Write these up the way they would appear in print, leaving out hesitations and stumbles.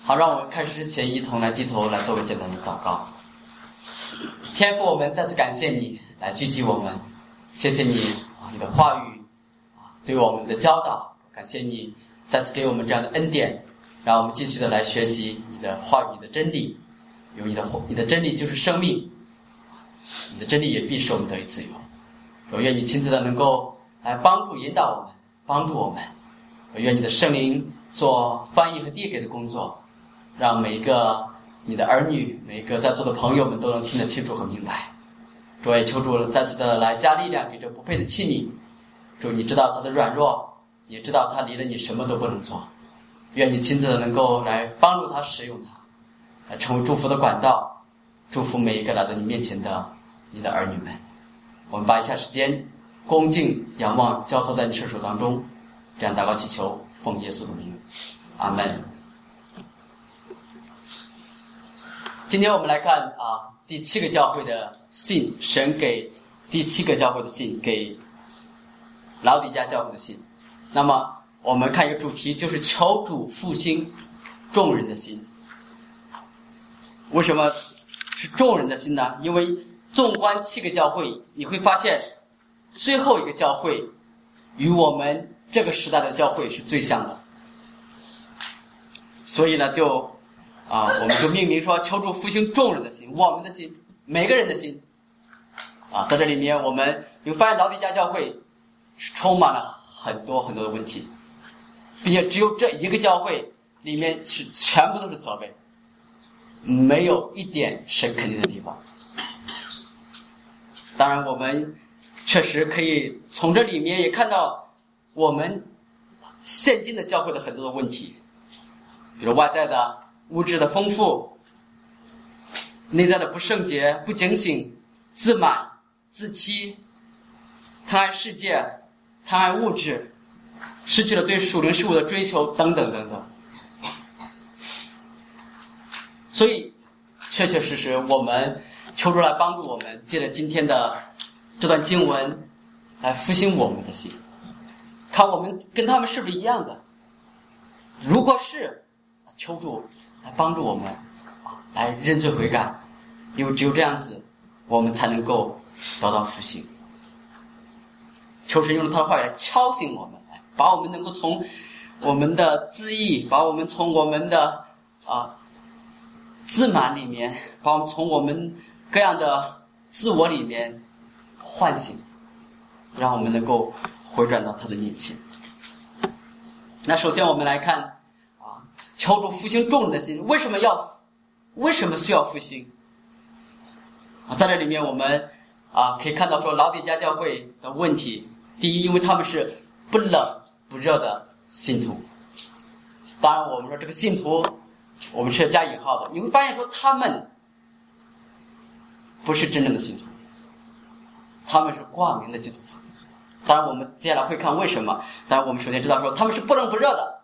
好，让我们开始之前一同来低头来做个简单的祷告。天父，我们再次感谢你来聚集我们，谢谢你你的话语对我们的教导，感谢你再次给我们这样的恩典，让我们继续的来学习你的话语，你的真理，有你的真理就是生命，你的真理也必使我们得以自由。我愿你亲自的能够来帮助引导我们，帮助我们。我愿你的圣灵做翻译和递给的工作，让每一个你的儿女，每一个在座的朋友们都能听得清楚和明白。主也求主再次的来加力量给这不配的器皿。主，你知道他的软弱，也知道他离了你什么都不能做。愿你亲自的能够来帮助他使用他，来成为祝福的管道，祝福每一个来到你面前的你的儿女们。我们把以下时间恭敬仰望交托在你圣手当中，这样祷告祈求，奉耶稣的名，阿门。今天我们来看第7个教会的信，神给第7个教会的信，给老底嘉教会的信。那么我们看一个主题，就是求主复兴众人的心。为什么是众人的心呢？因为纵观7个教会，你会发现最后一个教会与我们这个时代的教会是最像的。所以呢我们就命名说求主复兴众人的心，我们的心，每个人的心在这里面我们有发现老底嘉教会是充满了很多很多的问题，并且只有这一个教会里面是全部都是责备，没有一点神肯定的地方。当然我们确实可以从这里面也看到我们现今的教会的很多的问题，比如外在的物质的丰富，内在的不圣洁、不警醒、自满、自欺、贪爱世界、贪爱物质，失去了对属灵事物的追求等等等等。所以确确实实我们求主来帮助我们，借着今天的这段经文来复兴我们的心，看我们跟他们是不是一样的。如果是，求主来帮助我们来认罪悔改，因为只有这样子我们才能够得到复兴。求神用他的话语来敲醒我们，把我们能够从我们的自义，把我们从我们的自满里面，把我们从我们各样的自我里面唤醒，让我们能够回转到他的面前。那首先我们来看求主复兴众人的心，为什么需要复兴在这里面我们可以看到说老底嘉教会的问题。第一，因为他们是不冷不热的信徒。当然我们说这个信徒我们是要加引号的，你会发现说他们不是真正的信徒，他们是挂名的基督徒。当然我们接下来会看为什么，当然我们首先知道说他们是不冷不热的。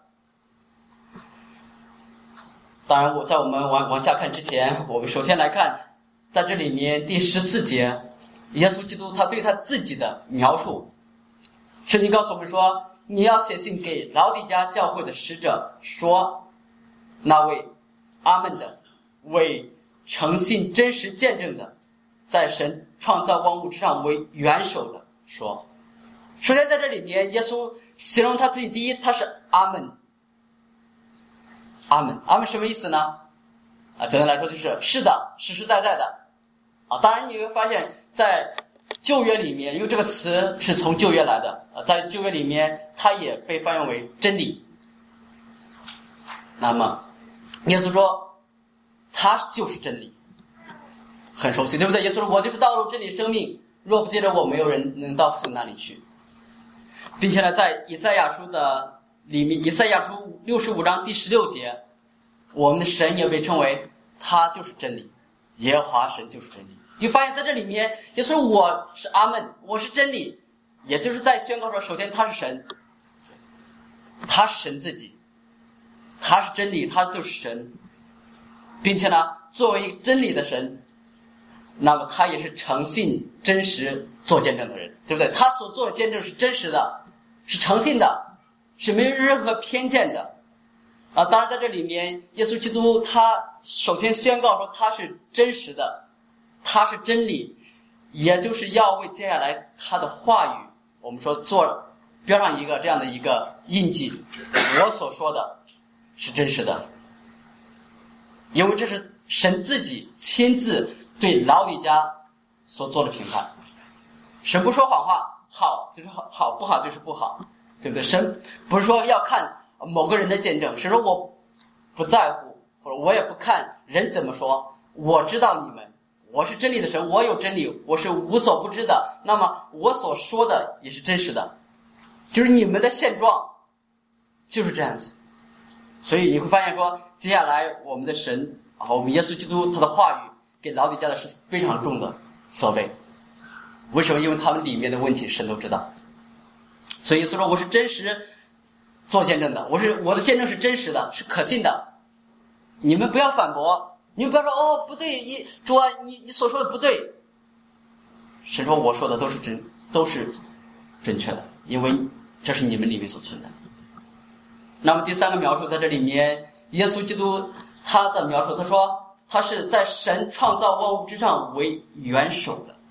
当然在我们往下看之前，我们首先来看在这里面第14节，耶稣基督他对他自己的描述。圣经告诉我们说，你要写信给老底嘉教会的使者说，那位阿们的，为诚信真实见证的，在神创造万物之上为元首的说。首先在这里面耶稣形容他自己，第一，他是阿们。阿们什么意思呢？简单来说就是是的，实实在在的当然你会发现在旧约里面，因为这个词是从旧约来的在旧约里面它也被翻译为真理。那么耶稣说他就是真理，很熟悉对不对？耶稣说我就是道路真理生命，若不借着我没有人能到父那里去。并且呢在以赛亚书的里面，以赛亚书65章第16节，我们的神也被称为他就是真理，耶和华神就是真理。你发现在这里面也说我是阿们，我是真理，也就是在宣告说首先他是神，他是神自己，他是真理，他就是神，并且呢作为真理的神，那么他也是诚信真实做见证的人，对不对？他所做的见证是真实的，是诚信的，是没有任何偏见的。 当然在这里面，耶稣基督他首先宣告说他是真实的，他是真理，也就是要为接下来他的话语，我们说做标上一个这样的一个印记。我所说的是真实的，因为这是神自己亲自对老底嘉所做的评判。神不说谎话，好就是好，不好就是不好，对不对？神不是说要看某个人的见证，神说我不在乎，或者我也不看人怎么说，我知道你们，我是真理的神，我有真理，我是无所不知的，那么我所说的也是真实的，就是你们的现状就是这样子。所以你会发现说，接下来我们的神我们耶稣基督他的话语给老底嘉的是非常重的责备。为什么？因为他们里面的问题神都知道。所以耶稣说我是真实做见证的，我的见证是真实的，是可信的，你们不要反驳，你们不要说不对，主啊你所说的不对。神说我说的都是正确的，因为这是你们里面所存的。那么第三个描述在这里面，耶稣基督他的描述，他说他是在神创造万物之上为元首的。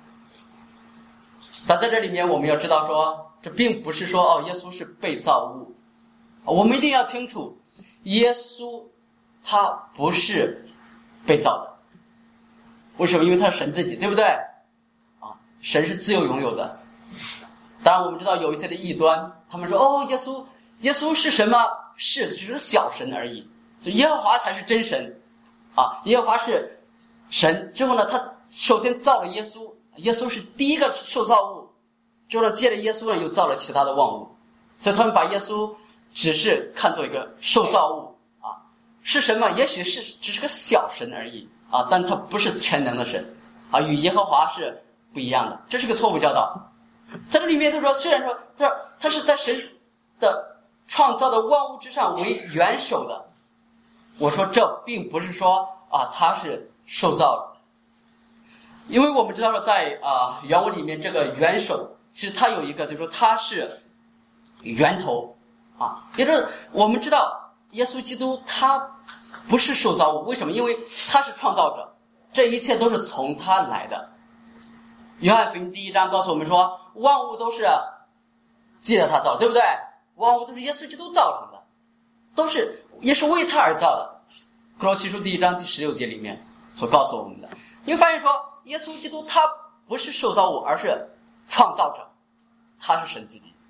但在这里面我们要知道说，这并不是说耶稣是被造物，我们一定要清楚，耶稣他不是被造的。为什么？因为他是神自己，对不对？神是自由拥有的。当然我们知道有一些的异端，他们说耶稣是神吗？是，只是小神而已，就耶和华才是真神耶和华是神。之后呢，他首先造了耶稣，耶稣是第一个受造物，之后呢接着耶稣呢又造了其他的万物，所以他们把耶稣只是看作一个受造物是神吗？也许是只是个小神而已但他不是全能的神与耶和华是不一样的，这是个错误教导。在这里面他说，虽然说他是在神的创造的万物之上为元首的，我说这并不是说他是受造的，因为我们知道说在原文里面这个元首其实它有一个就是说他是源头也就是我们知道耶稣基督他不是受造物，为什么？因为他是创造者，这一切都是从他来的。约翰福音第1章告诉我们说，万物都是记着他造的，对不对？万物都是耶稣基督造成的，也是为他而造的。哥罗西书第1章第16节里面所告诉我们的，你会发现说耶稣基督他不是受造物，而是创造者，他是神自己。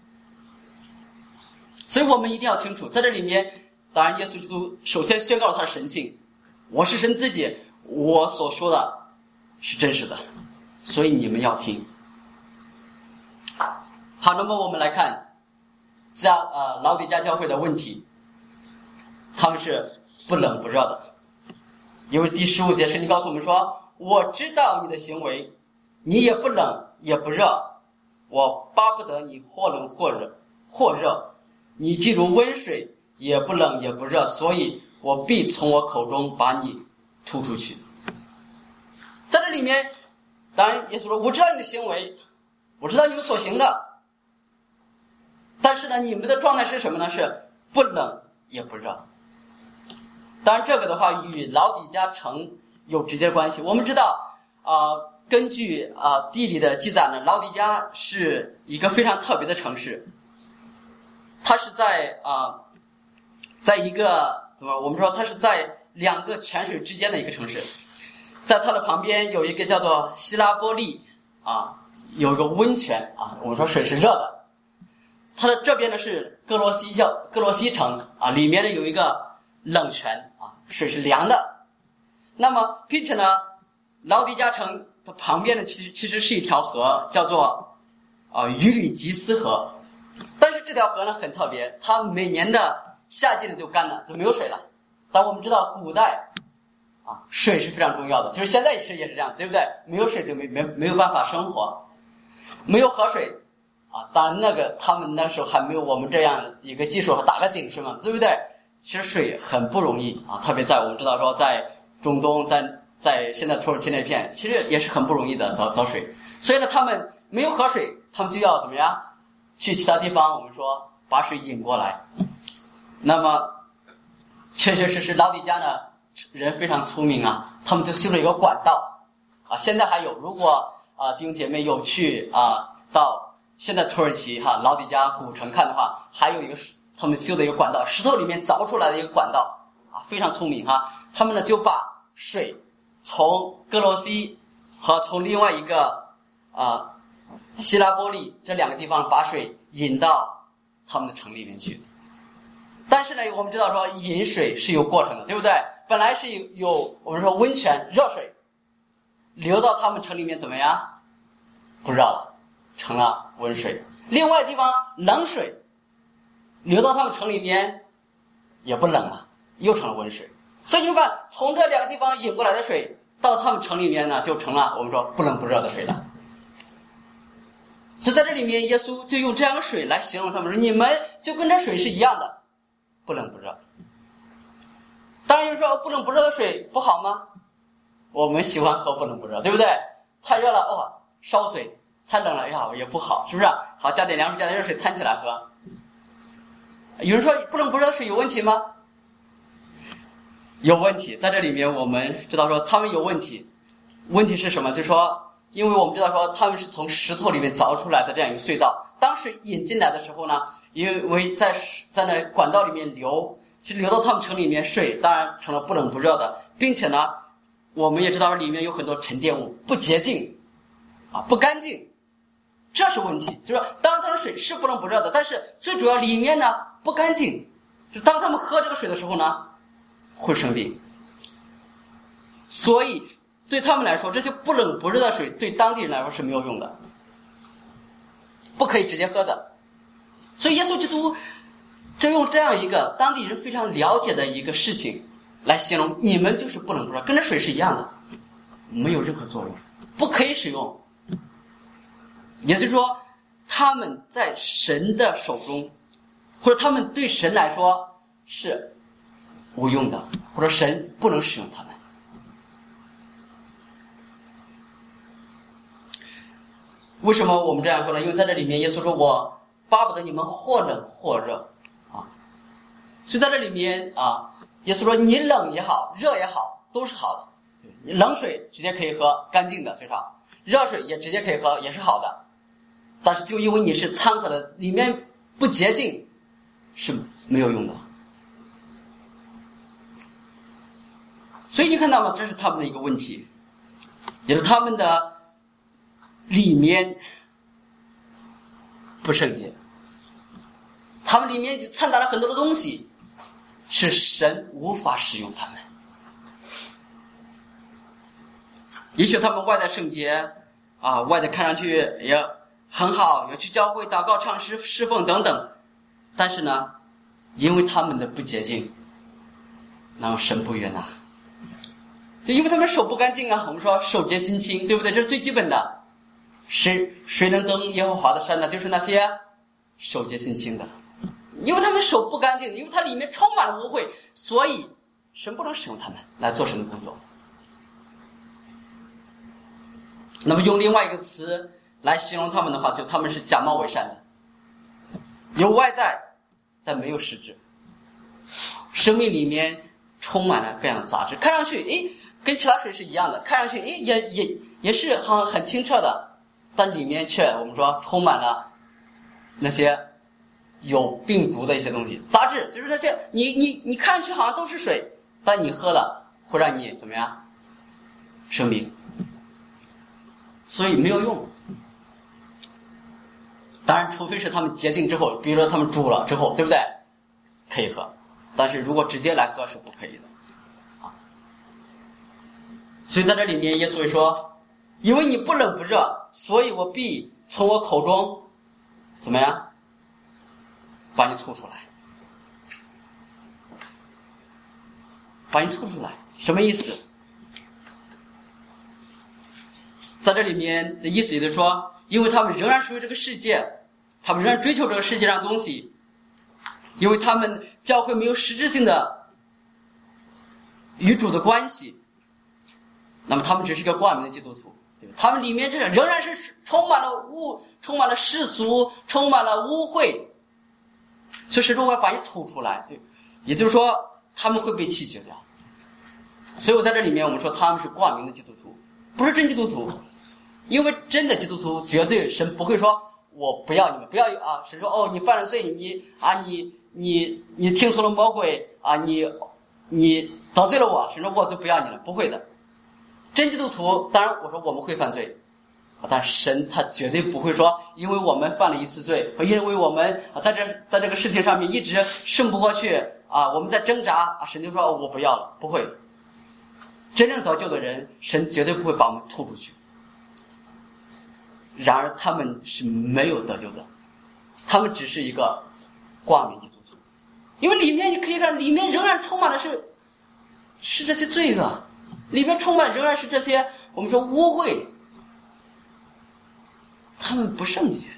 所以我们一定要清楚，在这里面当然耶稣基督首先宣告了他的神性，我是神自己，我所说的是真实的，所以你们要听。好，那么我们来看老底嘉教会的问题，他们是不冷不热的。因为第15节圣经告诉我们说，我知道你的行为，你也不冷也不热，我巴不得你或冷或热，你既如温水，也不冷也不热，所以我必从我口中把你吐出去。在这里面当然耶稣说，我知道你的行为，我知道你们所行的，但是呢你们的状态是什么呢？是不冷也不热。当然这个的话与老底嘉城有直接关系。我们知道根据地理的记载呢，老底嘉是一个非常特别的城市，它是在一个我们说它是在2个泉水之间的一个城市。在它的旁边有一个叫做希拉波利有一个温泉我们说水是热的。它的这边呢是哥罗西城里面呢有一个冷泉水是凉的。那么并且呢老底嘉城的旁边呢其实是一条河，叫做于里吉斯河。但是这条河呢很特别，它每年的夏季呢就干了，就没有水了。但我们知道古代水是非常重要的，其实现在也是这样，对不对？没有水就没有办法生活，没有河水当然他们那时候还没有我们这样一个技术，打个井是吗？对不对？其实水很不容易特别在我们知道说在中东，在现在土耳其那片，其实也是很不容易的得水。所以呢他们没有河水，他们就要怎么样去其他地方，我们说把水引过来。那么确确实实老底嘉呢人非常聪明啊，他们就修了一个管道啊，现在还有，如果弟兄姐妹有去到现在土耳其老底嘉古城看的话，还有一个他们修的一个管道，石头里面凿出来的一个管道啊，非常聪明他们呢就把水从哥罗西和从另外一个希拉波利这两个地方把水引到他们的城里面去。但是呢，我们知道说引水是有过程的，对不对？本来是有我们说温泉热水流到他们城里面怎么样？不热了，成了温水。另外地方冷水流到他们城里面也不冷了，又成了温水。所以你看，从这两个地方引过来的水到他们城里面呢，就成了我们说不冷不热的水了。所以在这里面，耶稣就用这样的水来形容他们，说你们就跟这水是一样的，不冷不热。当然有人说不冷不热的水不好吗？我们喜欢喝不冷不热，对不对？太热了烧嘴；太冷了也不好，是不是？好，加点凉水加点热水掺起来喝。有人说不冷不热的水有问题吗？有问题。在这里面我们知道说他们有问题，问题是什么？就是说因为我们知道说他们是从石头里面凿出来的这样一个隧道，当水引进来的时候呢，因为在那管道里面流，其实流到他们城里面，水当然成了不冷不热的，并且呢我们也知道里面有很多沉淀物，不洁净不干净，这是问题。就是说当然水是不冷不热的，但是最主要里面呢不干净，就当他们喝这个水的时候呢会生病。所以对他们来说，这些不冷不热的水对当地人来说是没有用的，不可以直接喝的。所以耶稣基督就用这样一个当地人非常了解的一个事情来形容，你们就是不冷不热，跟这水是一样的，没有任何作用，不可以使用。也就是说他们在神的手中，或者他们对神来说是无用的，或者神不能使用他们。为什么我们这样说呢？因为在这里面耶稣说，我巴不得你们或冷或热所以在这里面耶稣说你冷也好热也好都是好的，冷水直接可以喝，干净的最少，热水也直接可以喝，也是好的，但是就因为你是掺和的，里面不洁净是没有用的。所以你看到吗？这是他们的一个问题，也是他们的里面不圣洁，他们里面就掺杂了很多的东西，是神无法使用他们。也许他们外在圣洁外在看上去也很好，有去教会祷告唱诗侍奉等等，但是呢因为他们的不洁净，那么神不悦纳，就因为他们手不干净我们说手洁心清，对不对？这是最基本的。谁能登耶和华的山呢？就是那些手洁心清的，因为他们手不干净，因为它里面充满了污秽，所以神不能使用他们来做神的工作。那么用另外一个词来形容他们的话，就他们是假冒伪善的，有外在但没有实质，生命里面充满了各样的杂质，看上去跟其他水是一样的，看上去也是很清澈的，但里面却我们说充满了那些有病毒的一些东西，杂质，就是那些你看上去好像都是水，但你喝了会让你怎么样？生病，所以没有用。当然除非是他们洁净之后，比如说他们煮了之后，对不对？可以喝，但是如果直接来喝是不可以的所以在这里面耶稣会说，因为你不冷不热，所以我必从我口中怎么样把你吐出来，把你吐出来，什么意思？在这里面的意思也就是说，因为他们仍然属于这个世界，他们仍然追求这个世界上的东西，因为他们教会没有实质性的与主的关系，那么他们只是一个挂名的基督徒，对吧？他们里面仍然是充满了世俗，充满了污秽，所以神说我要把你吐出来，对，也就是说他们会被弃绝掉。所以我在这里面我们说他们是挂名的基督徒，不是真基督徒。因为真的基督徒绝对神不会说我不要你们，不要啊！神说你犯了罪，你听从了魔鬼啊，你得罪了我，神说我就不要你了，不会的。真基督徒，当然我说我们会犯罪，但神他绝对不会说，因为我们犯了一次罪，因为我们在这个事情上面一直胜不过去啊，我们在挣扎啊，神就说我不要了，不会。真正得救的人，神绝对不会把我们吐出去。然而他们是没有得救的，他们只是一个挂名基督徒，因为里面你可以看，里面仍然充满的是这些罪恶，里面充满仍然是这些我们说污秽，他们不圣洁。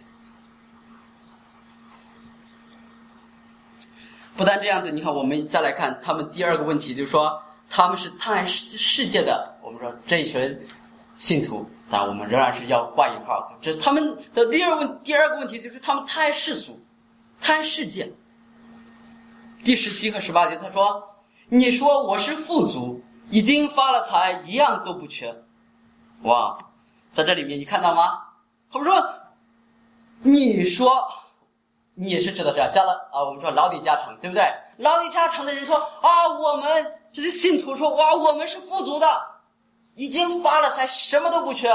不但这样子，你看我们再来看他们第二个问题，就是说他们是贪爱世界的，我们说这一群信徒，当然我们仍然是要挂引号，这他们的第二个问题就是他们贪爱世俗，贪爱世界。第17和18节他说，你说我是富足，已经发了财，一样都不缺。哇，在这里面你看到吗？他们说，你说你是指的是加了啊，我们说老底嘉城，对不对？老底嘉城的人说啊，我们这些信徒说，哇，我们是富足的，已经发了财，什么都不缺。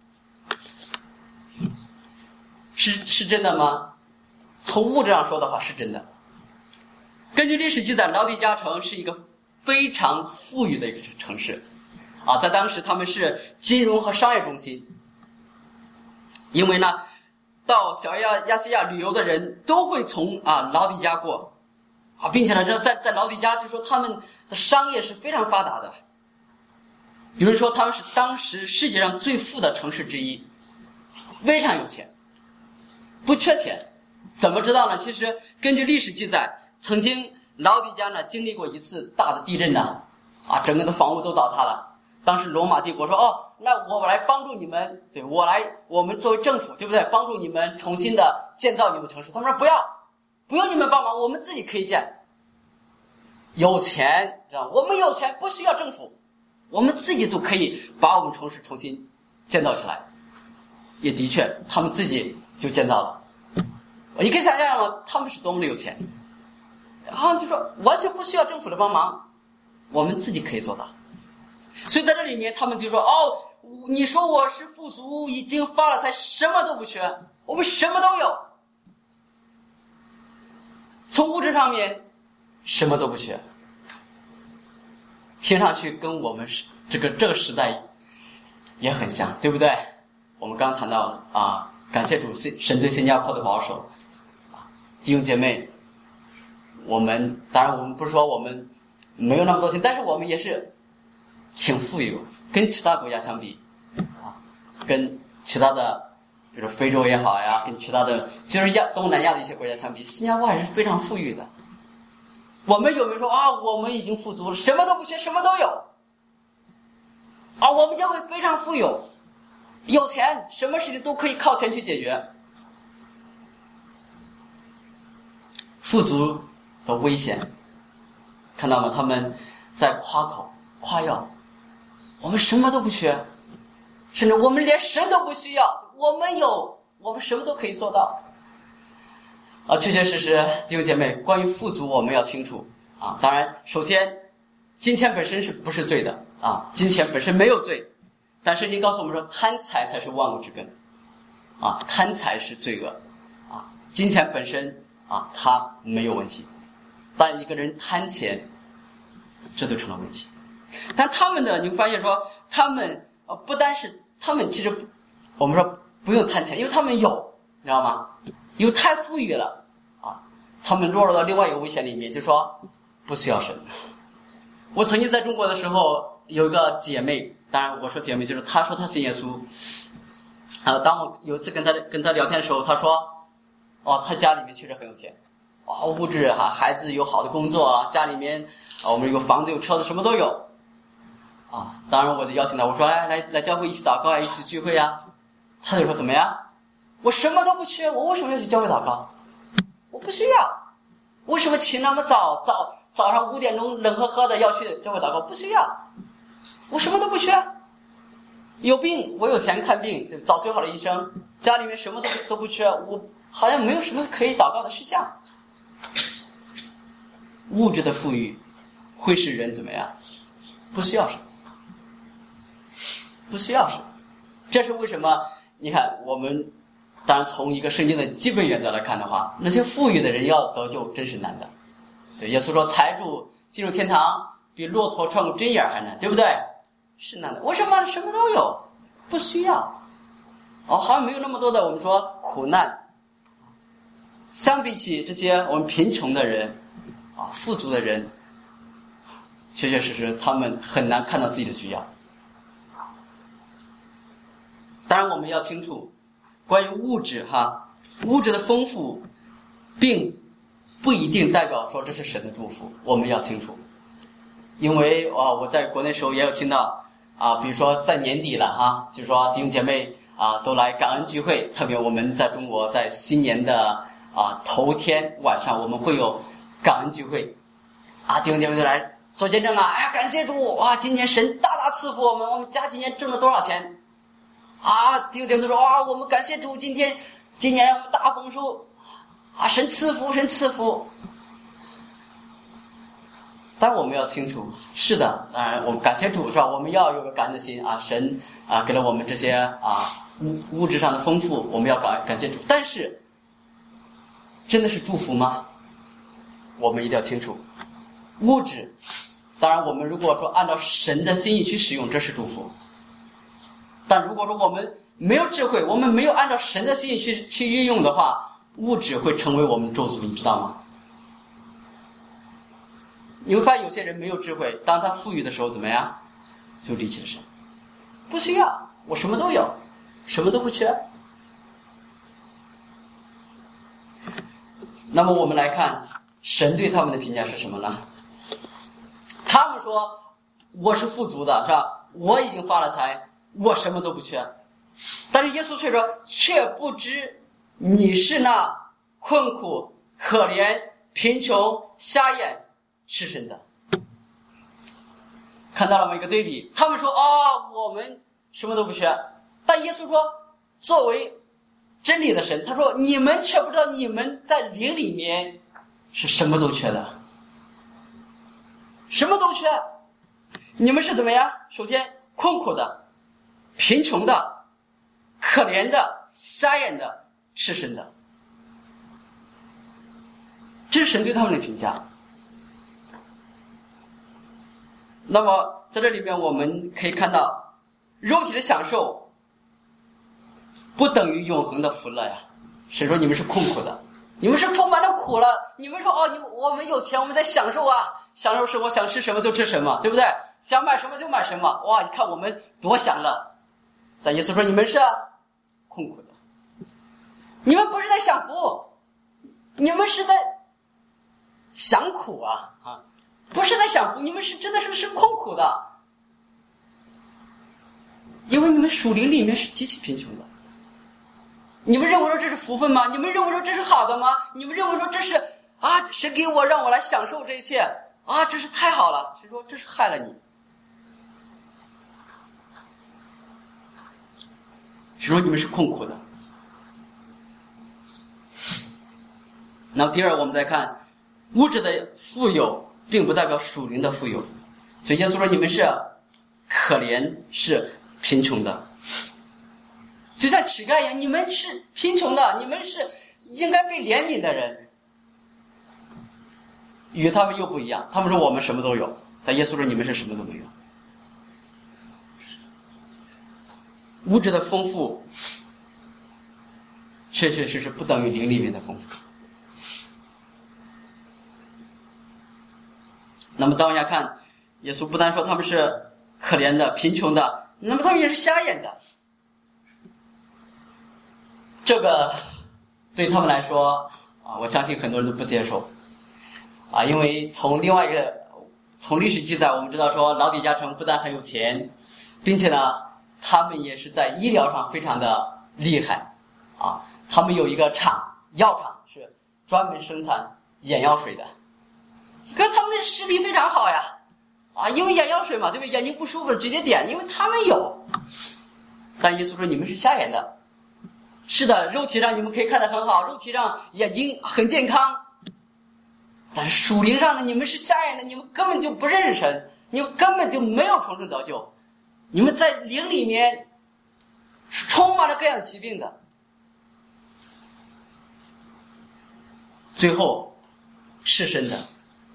是真的吗？从物质上说的话是真的。根据历史记载，老底嘉城是一个非常富裕的一个城市啊，在当时他们是金融和商业中心。因为呢，到小亚细亚旅游的人都会从老底嘉过啊，并且呢，在老底嘉就说他们的商业是非常发达的。有人说他们是当时世界上最富的城市之一，非常有钱，不缺钱。怎么知道呢？其实根据历史记载，曾经老底嘉呢经历过一次大的地震呢，整个的房屋都倒塌了。当时罗马帝国说，那我来帮助你们，对，我们作为政府，对不对？帮助你们重新的建造你们城市。他们说不用你们帮忙，我们自己可以建。有钱，知道吗？我们有钱，不需要政府，我们自己就可以把我们城市重新建造起来。也的确，他们自己就建造了。你可以想象吗？他们是多么的有钱，然后就说完全不需要政府的帮忙，我们自己可以做到。所以在这里面，他们就说：你说我是富足，已经发了财，什么都不缺，我们什么都有。从物质上面，什么都不缺，听上去跟我们这个时代也很像，对不对？我们刚谈到了感谢主，神对新加坡的保守。弟兄姐妹，当然我们不是说我们没有那么多钱，但是我们也是挺富有，跟其他国家相比跟其他的比如非洲也好呀，跟其他的就是东南亚的一些国家相比，新加坡还是非常富裕的。我们有没有说我们已经富足了，什么都不缺，什么都有我们教会非常富有，有钱，什么事情都可以靠钱去解决。富足的危险看到吗？他们在夸口夸耀，我们什么都不缺，甚至我们连神都不需要，我们有，我们什么都可以做到确确实实。弟兄姐妹，关于富足我们要清楚当然首先金钱本身是不是罪的金钱本身没有罪，但圣经告诉我们说贪财才是万恶之根贪财是罪恶金钱本身它没有问题，但一个人贪钱这就成了问题。但他们呢，你会发现说他们不单是他们，其实我们说不用贪钱，因为他们有，你知道吗？因为太富裕了他们落入到另外一个危险里面，就是说不需要神。我曾经在中国的时候有一个姐妹，当然我说姐妹就是她说她信耶稣当我有一次跟她聊天的时候，她说她家里面确实很有钱物质孩子有好的工作家里面我们有房子有车子什么都有当然我就邀请她，我说来教会一起祷告一起聚会她就说怎么样，我什么都不缺，我为什么要去教会祷告？我不需要。为什么起那么早早上5点钟冷呵呵的要去教会祷告，不需要，我什么都不缺。有病我有钱看病，对，找最好的医生，家里面什么都不缺，我好像没有什么可以祷告的事项。物质的富裕会使人怎么样？不需要什么，不需要什么。这是为什么？你看，我们当然从一个圣经的基本原则来看的话，那些富裕的人要得救真是难的。对，耶稣说财主进入天堂比骆驼穿过针眼还难，对不对？是难的。为什么？什么都有，不需要。好像没有那么多的我们说苦难。相比起这些我们贫穷的人富足的人，确确实实他们很难看到自己的需要。当然我们要清楚，关于物质物质的丰富并不一定代表说这是神的祝福，我们要清楚。因为我在国内时候也有听到比如说在年底了就是说弟兄姐妹都来感恩聚会，特别我们在中国在新年的头天晚上我们会有感恩聚会弟兄姐妹就来做见证哎呀感谢主今年神大大赐福我们家今年挣了多少钱弟兄姐妹都说我们感谢主今年我们大丰收神赐福。当然我们要清楚，是的，当然我们感谢主是吧？我们要有个感恩的心神给了我们这些物质上的丰富，我们要感谢主。但是真的是祝福吗？我们一定要清楚，物质当然我们如果说按照神的心意去使用，这是祝福。但如果说我们没有智慧，我们没有按照神的心意去运用的话，物质会成为我们的咒诅，你知道吗？你会发现有些人没有智慧，当他富裕的时候怎么样？就离弃了神。不需要，我什么都有，什么都不缺。那么我们来看神对他们的评价是什么呢？他们说我是富足的，是吧？我已经发了财，我什么都不缺。但是耶稣却说，却不知你是那困苦、可怜、贫穷、瞎眼、赤身的。看到了吗？一个对比。他们说我们什么都不缺，但耶稣说作为真理的神，他说你们却不知道你们在灵里面是什么都缺的，什么都缺。你们是怎么样？首先困苦的、贫穷的、可怜的、瞎眼的、赤身的。这是神对他们的评价。那么在这里面我们可以看到，肉体的享受不等于永恒的福乐呀。神说你们是困苦的，你们是充满了苦了。你们说我们有钱，我们在享受享受生活，想吃什么就吃什么，对不对？想买什么就买什么，你看我们多享乐。但耶稣说你们是困苦的，你们不是在享福，你们是在享苦不是在享福，你们是真的是困苦的，因为你们属灵里面是极其贫穷的。你们认为说这是福分吗？你们认为说这是好的吗？你们认为说这是神给我让我来享受这一切这是太好了。谁说这是害了你？谁说你们是困苦的？那么第二，我们再看物质的富有并不代表属灵的富有。所以耶稣说你们是可怜，是贫穷的，就像乞丐一样，你们是贫穷的，你们是应该被怜悯的人。与他们又不一样，他们说我们什么都有，但耶稣说你们是什么都没有。物质的丰富确确实实不等于灵里面的丰富。那么再往下看，耶稣不单说他们是可怜的、贫穷的，那么他们也是瞎眼的。这个对他们来说我相信很多人都不接受因为从另外一个从历史记载我们知道说，老底嘉城不但很有钱，并且呢他们也是在医疗上非常的厉害他们有一个药厂是专门生产眼药水的可是他们的视力非常好呀，因为眼药水嘛，对不对？眼睛不舒服直接点，因为他们有。但耶稣说你们是瞎眼的，是的，肉体上你们可以看得很好，肉体上眼睛很健康，但是属灵上呢，你们是瞎眼的，你们根本就不认识神，你们根本就没有重生得救，你们在灵里面是充满了各样的疾病的。最后赤身的，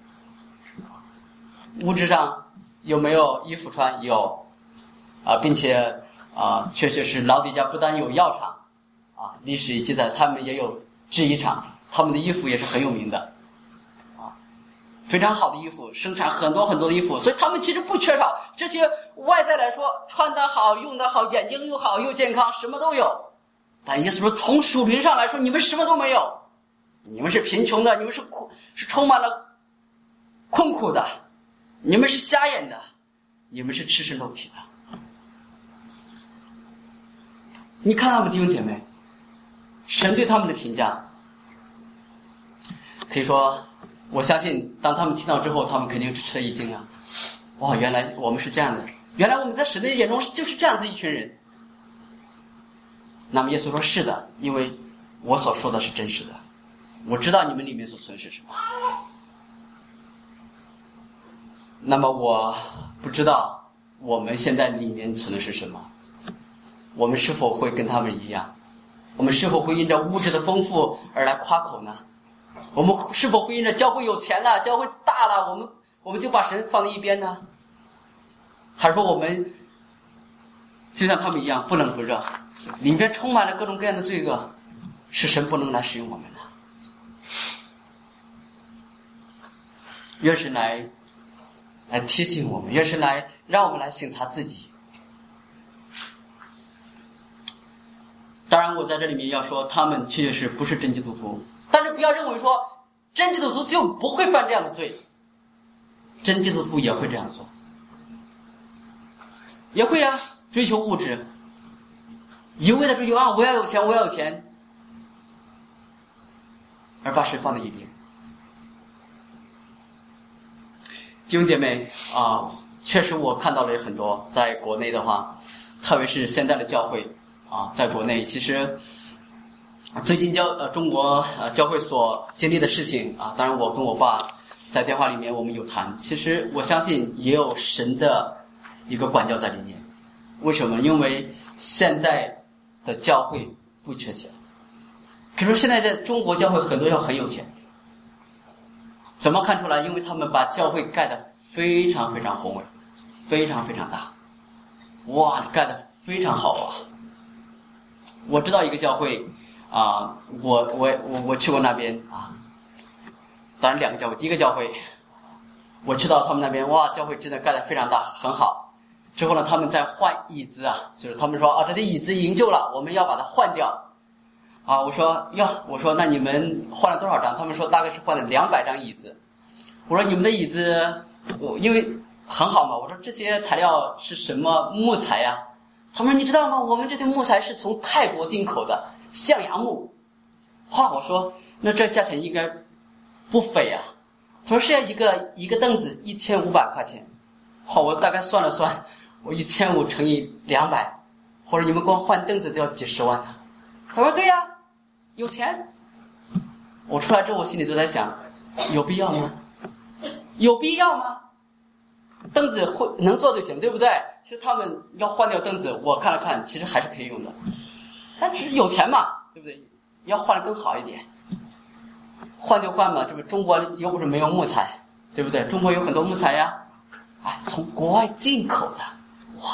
物质上有没有衣服穿？有并且确实是老底家不但有药厂历史也记载他们也有制衣厂，他们的衣服也是很有名的非常好的衣服，生产很多很多的衣服，所以他们其实不缺少这些外在来说，穿得好，用得好，眼睛又好又健康，什么都有。但耶稣说从属灵上来说，你们什么都没有，你们是贫穷的，你们是充满了困苦的，你们是瞎眼的，你们是赤身露体的。你看他们弟兄姐妹，神对他们的评价可以说，我相信当他们听到之后，他们肯定是吃了一惊啊！哇，原来我们是这样的，原来我们在神的眼中就是这样子一群人。那么耶稣说是的，因为我所说的是真实的，我知道你们里面所存是什么。那么我不知道我们现在里面存的是什么，我们是否会跟他们一样？我们是否会因着物质的丰富而来夸口呢？我们是否会因着教会有钱了，教会大了，我们就把神放在一边呢？还是说我们就像他们一样不冷不热，里面充满了各种各样的罪恶，是神不能来使用我们呢？愿神来提醒我们，愿神来让我们来省察自己。当然我在这里面要说他们确实不是真基督徒，但是不要认为说真基督徒就不会犯这样的罪，真基督徒也会这样做，也会追求物质，一味的追求我要有钱，我要有钱，而把神放在一边。弟兄姐妹确实我看到了很多，在国内的话，特别是现在的教会在国内，其实最近中国教会所经历的事情当然我跟我爸在电话里面我们有谈，其实我相信也有神的一个管教在里面。为什么？因为现在的教会不缺钱，可是现在的中国教会很多要很有钱，怎么看出来？因为他们把教会盖得非常非常宏伟，非常非常大，哇，盖得非常好我知道一个教会我去过那边当然两个教会，第一个教会我去到他们那边，哇，教会真的盖得非常大，很好。之后呢，他们在换椅子就是他们说这些椅子已经旧了，我们要把它换掉我说那你们换了多少张？他们说大概是换了200张椅子。我说你们的椅子因为很好嘛，我说这些材料是什么木材呀？他们说你知道吗？我们这些木材是从泰国进口的象牙木。我说那这价钱应该不菲他说是一个凳子1500块钱。我大概算了算，我1500乘以200，或者你们光换凳子就要几十万他说对呀，有钱。我出来之后我心里都在想，有必要吗？有必要吗？凳子能坐就行，对不对？其实他们要换掉凳子，我看了看，其实还是可以用的，但只是有钱嘛，对不对？要换得更好一点，换就换嘛，这不中国又不是没有木材，对不对？中国有很多木材呀，从国外进口的，哇，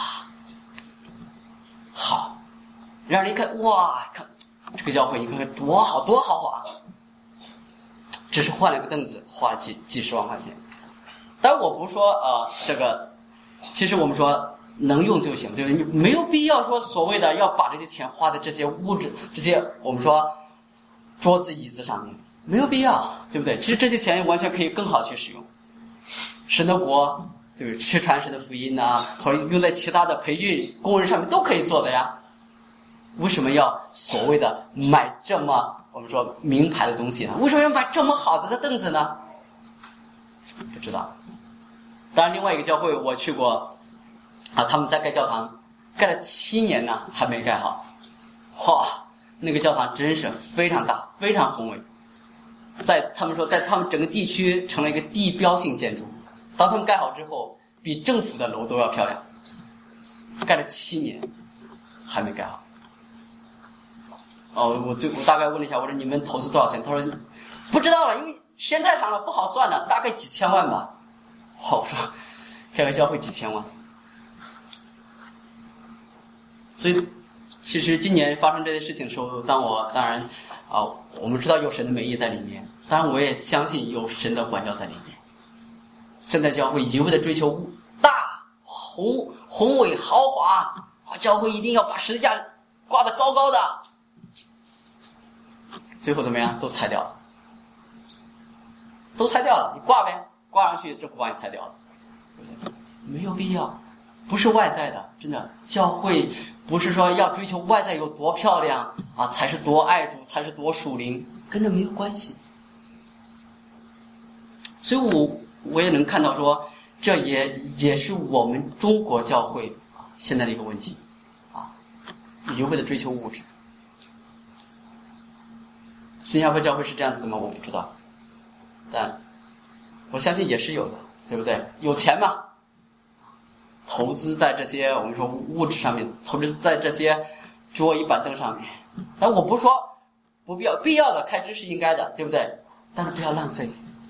好，让人一看，哇，看这个教会，你看看多好，多豪华，只是换了个凳子，花了几十万块钱。但我不是说这个，其实我们说能用就行，对不对？你没有必要说所谓的要把这些钱花在这些物质、这些我们说桌子椅子上面，没有必要，对不对？其实这些钱完全可以更好去使用。神的国，对不对？去传神的福音或者用在其他的培训工人上面都可以做的呀。为什么要所谓的买这么我们说名牌的东西呢？为什么要买这么好的凳子呢？ 不知道。当然，另外一个教会我去过，他们在盖教堂，盖了7年呢，还没盖好。哇，那个教堂真是非常大，非常宏伟。他们说，在他们整个地区成了一个地标性建筑。当他们盖好之后，比政府的楼都要漂亮。盖了7年，还没盖好。我大概问了一下，我说你们投资多少钱？他说不知道了，因为时间太长了，不好算了，大概几千万吧。我说开个教会几千万。所以其实今年发生这些事情的时候，当然我们知道有神的美意在里面，当然我也相信有神的管教在里面。现在教会一味的追求大宏伟豪华，教会一定要把十字架挂得高高的，最后怎么样？都拆掉了，你挂呗，挂上去政府把你拆掉了，没有必要。不是外在的，真的，教会不是说要追求外在有多漂亮才是多爱主，才是多属灵，跟这没有关系。所以我也能看到说，这也是我们中国教会现在的一个问题一味的追求物质。新加坡教会是这样子的吗？我不知道，但我相信也是有的，对不对？有钱嘛，投资在这些我们说物质上面，投资在这些桌椅板凳上面。但我不是说不必要的开支是应该的，对不对？但是不要浪费。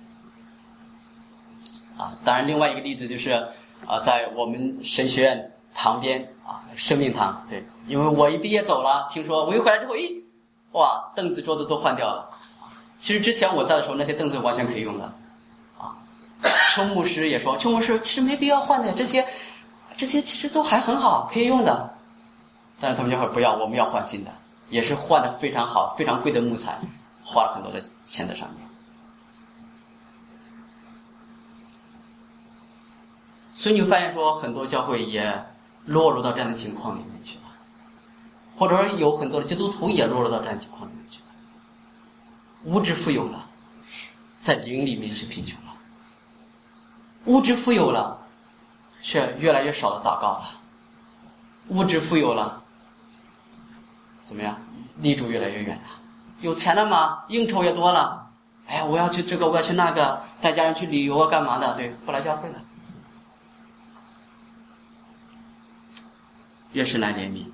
当然另外一个例子就是在我们神学院旁边生命堂，对，因为我一毕业走了，听说我一回来之后，哇，凳子桌子都换掉了。其实之前我在的时候，那些凳子完全可以用的邱牧师也说，邱牧师其实没必要换的，这些其实都还很好，可以用的。但是他们就会不要，我们要换新的，也是换的非常好，非常贵的木材，花了很多的钱在上面。所以你会发现说，很多教会也落入到这样的情况里面去了，或者说有很多的基督徒也落入到这样的情况里面去了。物质富有了，在灵里面是贫穷了；物质富有了，却越来越少的祷告了；物质富有了，怎么样？离主越来越远了。有钱了嘛，应酬也多了。哎呀，我要去这个，我要去那个，带家人去旅游干嘛的？对，不来教会了。越是来怜悯。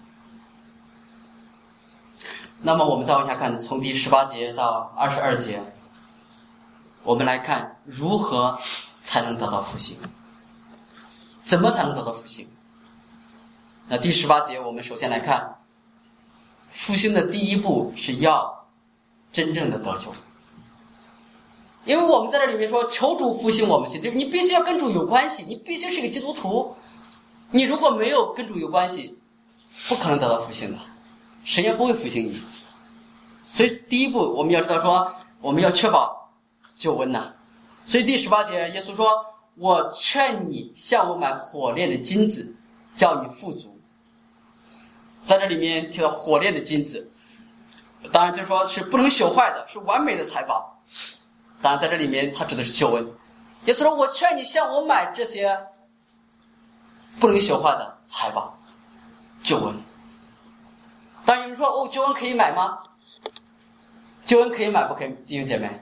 那么我们再往下看，从第18节到22节，我们来看如何才能得到复兴，怎么才能得到复兴。那第18节我们首先来看，复兴的第一步是要真正的得救。因为我们在这里面说求主复兴我们心，你必须要跟主有关系，你必须是个基督徒。你如果没有跟主有关系，不可能得到复兴的，神也不会复兴你。所以第一步我们要知道说，我们要确保救恩呐。所以第18节耶稣说，我劝你向我买火炼的金子，叫你富足。在这里面提到火炼的金子，当然就是说是不能朽坏的，是完美的财宝。当然在这里面它指的是救恩。耶稣说，我劝你向我买这些不能朽坏的财宝，救恩。当然有人说，救恩可以买吗？救恩可以买不可以？弟兄姐妹，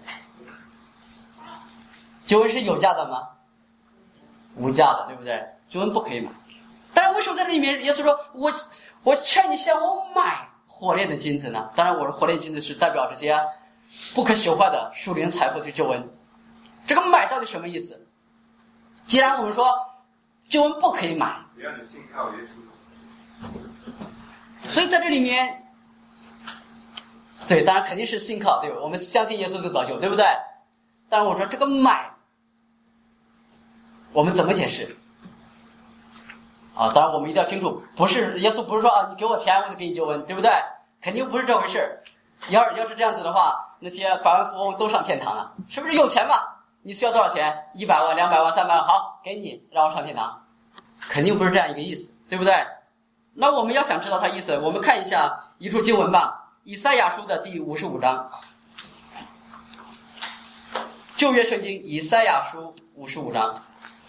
救恩是有价的吗？无价的，对不对？救恩不可以买。当然为什么在这里面耶稣说，我劝你向我买火炼的金子呢？当然我说火炼金子是代表这些不可朽坏的属灵财富的救恩。这个买到底什么意思？既然我们说救恩不可以买， 只要你信靠耶稣， 所以在这里面，对，当然肯定是信靠，对，我们相信耶稣就得救，对不对？但是我说这个买，我们怎么解释？当然我们一定要清楚，不是耶稣不是说你给我钱我就给你救恩，对不对？肯定不是这回事。要是这样子的话，那些百万富翁都上天堂了，是不是有钱嘛？你需要多少钱？100万、200万、300万，好，给你，让我上天堂。肯定不是这样一个意思，对不对？那我们要想知道他意思，我们看一下一处经文吧，以赛亚书的第55章，旧约圣经以赛亚书 55章。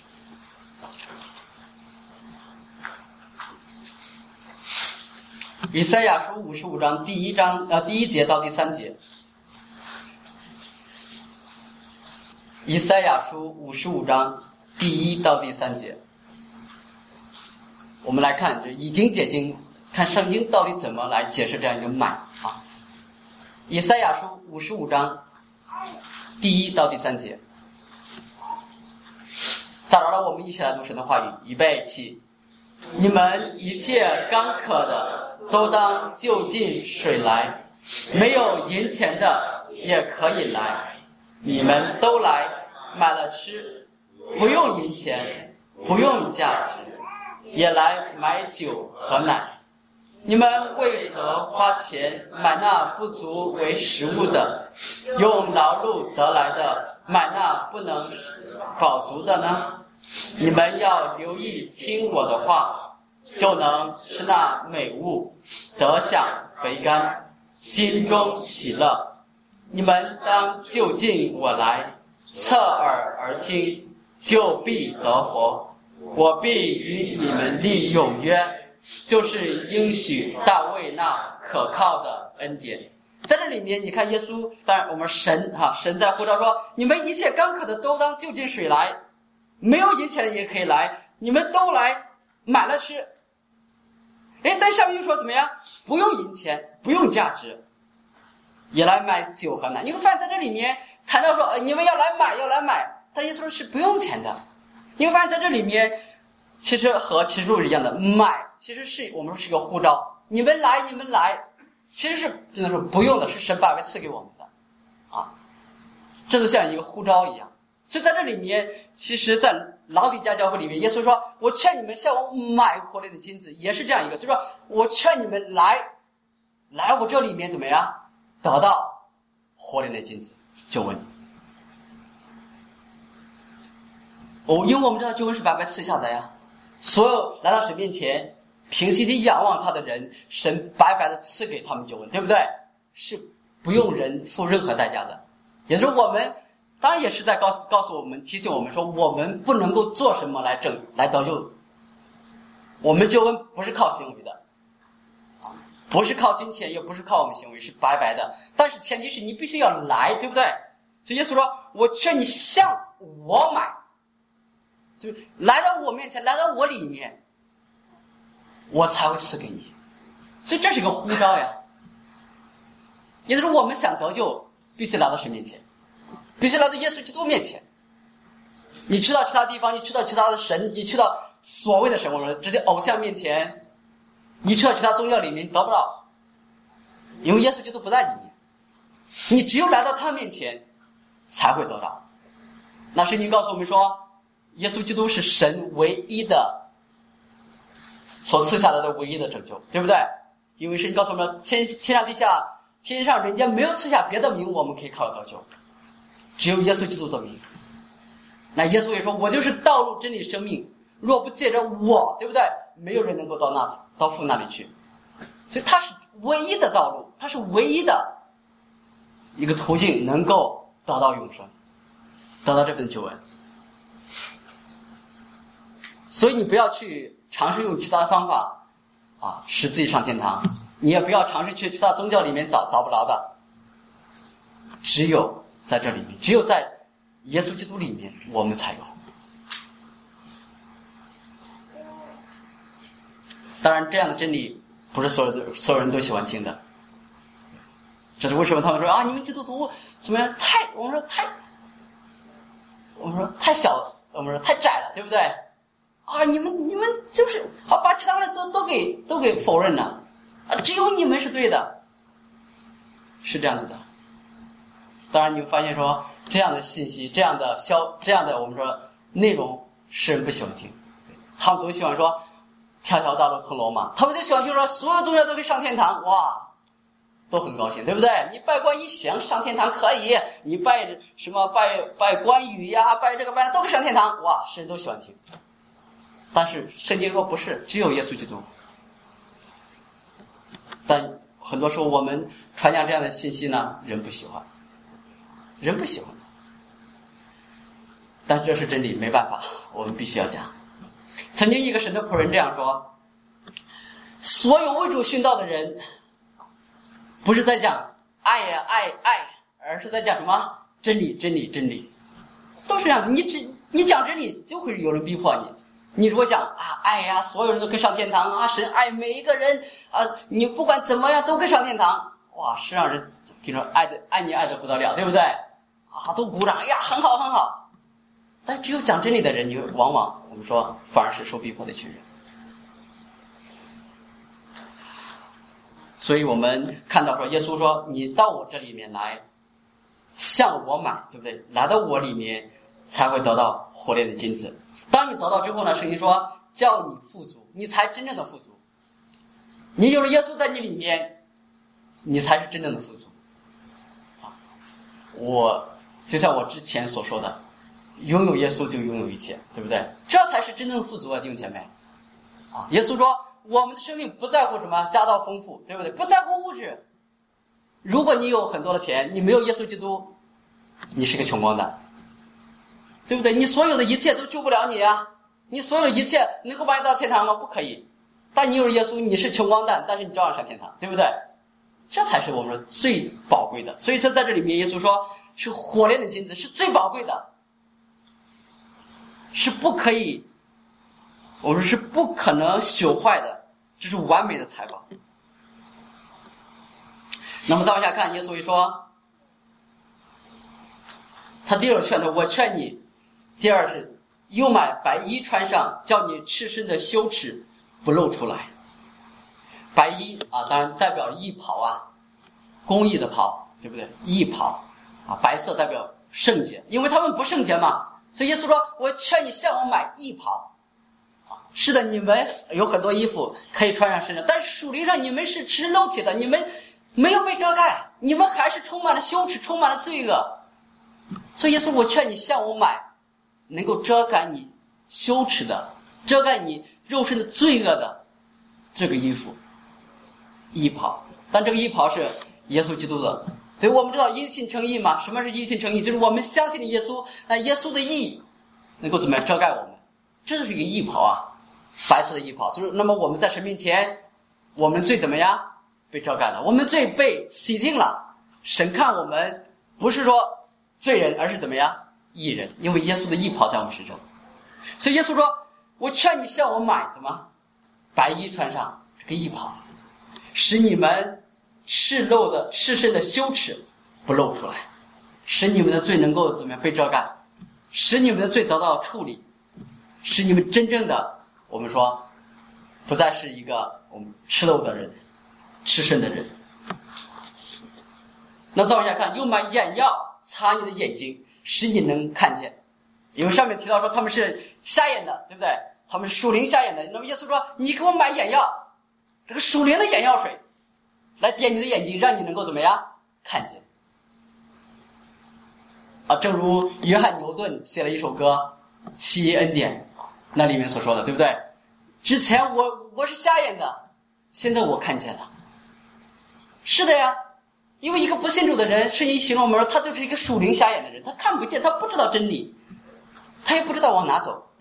以赛亚书55章第一节到第3节。以赛亚书55章第1到第3节。我们来看以经解经，看圣经到底怎么来解释这样一个买啊。以赛亚书55章第1到第3节。找着了，我们一起来读神的话语，预备起。你们一切干渴的都当就近水来，没有银钱的也可以来，你们都来买了吃，不用银钱，不用价值，也来买酒和奶。你们为何花钱买那不足为食物的，用劳碌得来的买那不能饱足的呢？你们要留意听我的话，就能吃那美物，得享肥甘，心中喜乐。你们当就近我来，侧耳而听，就必得活。我必与你们立永约，就是应许大卫那可靠的恩典。在这里面你看耶稣，当然我们神在呼召说，你们一切干渴的都当就近水来，没有银钱的也可以来，你们都来买了吃。但下面又说怎么样？不用银钱，不用价值，也来买酒和奶。你会发现在这里面谈到说你们要来买，但是耶稣说是不用钱的。你会发现在这里面其实和启示录是一样的，买其实是我们说是个呼召，你们来，其实是真的说不用的，是神白白赐给我们的啊，这就像一个呼召一样。所以在这里面，其实在老底嘉教会里面，耶稣说我劝你们向我买活灵的金子，也是这样一个，就是说我劝你们来我这里面怎么样得到活灵的金子救恩。因为我们知道救恩是白白赐下的呀，所有来到神面前平息地仰望他的人，神白白的赐给他们救恩，对不对？是不用人付任何代价的。也就是我们当然也是在告诉我们，提醒我们说，我们不能够做什么来得救。我们救恩不是靠行为的，不是靠金钱，也不是靠我们行为，是白白的。但是前提是你必须要来，对不对？所以耶稣说，我劝你向我买，就是来到我面前，来到我里面，我才会赐给你。所以这是一个呼召呀。也就是我们想得救，必须来到神面前，必须来到耶稣基督面前。你去到其他地方，你去到其他的神，你去到所谓的神，我说这些偶像面前，你去到其他宗教里面，你得不到，因为耶稣基督不在里面。你只有来到他面前才会得到。那圣经告诉我们说，耶稣基督是神唯一的所赐下来的唯一的拯救，对不对？因为圣经告诉我们，天上地下，天上人间没有赐下别的名我们可以靠得救，只有耶稣基督的名。那耶稣也说，我就是道路真理生命，若不借着我，对不对？没有人能够到父那里去。所以他是唯一的道路，他是唯一的一个途径，能够得到永生，得到这份救恩。所以你不要去尝试用其他的方法使自己上天堂，你也不要尝试去其他宗教里面找不着的，只有在这里面，只有在耶稣基督里面我们才有。当然这样的真理不是所有人都喜欢听的，这是为什么他们说你们基督徒怎么样我们说太小了，我们说太窄了，对不对？你们就是把其他人都给否认了只有你们是对的，是这样子的。当然你会发现说，这样的信息，这样的我们说内容是人不喜欢听，他们总喜欢说条条大路通罗马，他们就喜欢听说所有宗教都可以上天堂，哇，都很高兴，对不对？你拜观音行上天堂可以，你拜什么拜关羽呀，拜这个拜那都可以上天堂，哇，世人都喜欢听。但是圣经说不是，只有耶稣基督。但很多时候我们传讲这样的信息呢，人不喜欢的。 但这是真理，没办法，我们必须要讲。曾经一个神的仆人这样说，所有为主殉道的人不是在讲爱呀爱，而是在讲什么？真理，都是这样的。你讲真理，就会有人逼迫你。你如果讲爱呀，所有人都可以上天堂啊，神爱每一个人啊，你不管怎么样都可以上天堂，哇，是让人跟你说爱你爱的不得了，对不对？都鼓掌呀，很好很好。但只有讲真理的人，你往往我们说反而是受逼迫的一群人。所以我们看到说，耶稣说：“你到我这里面来，向我买，对不对？来到我里面，才会得到火炼的金子。当你得到之后呢，圣经说叫你富足，你才真正的富足。你有了耶稣在你里面，你才是真正的富足。我就像我之前所说的，拥有耶稣就拥有一切，对不对？这才是真正的富足啊，弟兄姐妹。耶稣说，我们的生命不在乎什么家道丰富，对不对？不在乎物质。如果你有很多的钱，你没有耶稣基督，你是个穷光蛋，对不对？你所有的一切都救不了你啊！你所有的一切能够把你到天堂吗？不可以。但你有了耶稣，你是穷光蛋，但是你照样上天堂，对不对？这才是我们说最宝贵的。所以在这里面，耶稣说是火炼的金子，是最宝贵的，是不可以，我说是不可能朽坏的，这是完美的财宝。那么再往下看，耶稣一说，他第二劝他，我劝你，第二是又买白衣穿上，叫你赤身的羞耻不露出来。白衣当然代表义袍啊，公义的袍，对不对？义袍白色代表圣洁，因为他们不圣洁嘛，所以耶稣说，我劝你向我买义袍。是的，你们有很多衣服可以穿上身上，但是属灵上你们是赤身露体的，你们没有被遮盖，你们还是充满了羞耻，充满了罪恶。所以耶稣，我劝你向我买能够遮盖你羞耻的，遮盖你肉身的罪恶的这个衣服衣袍。但这个衣袍是耶稣基督的。对，我们知道因信称义嘛？什么是因信称义？就是我们相信的耶稣，耶稣的义能够怎么样遮盖我们？这就是一个义袍啊，白色的义袍。就是那么我们在神面前，我们罪怎么样？被遮盖了，我们罪被洗净了。神看我们不是说罪人，而是怎么样？义人，因为耶稣的义袍在我们身上。所以耶稣说，我劝你向我买怎么？白衣穿上这个义袍，使你们赤身的羞耻不露出来，使你们的罪能够怎么样被遮盖，使你们的罪得到处理，使你们真正的我们说不再是一个我们赤露的人，赤身的人。那再往下看，又买眼药擦你的眼睛，使你能看见。因为上面提到说他们是瞎眼的，对不对？他们是属灵瞎眼的。那么耶稣说，你给我买眼药，这个属灵的眼药水来点你的眼睛，让你能够怎么样看见。正如约翰牛顿写了一首歌《奇异恩典》，那里面所说的，对不对？之前我是瞎眼的，现在我看见了。是的呀，因为一个不信主的人，圣经形容我们说他就是一个属灵瞎眼的人，他看不见，他不知道真理，他也不知道往哪走。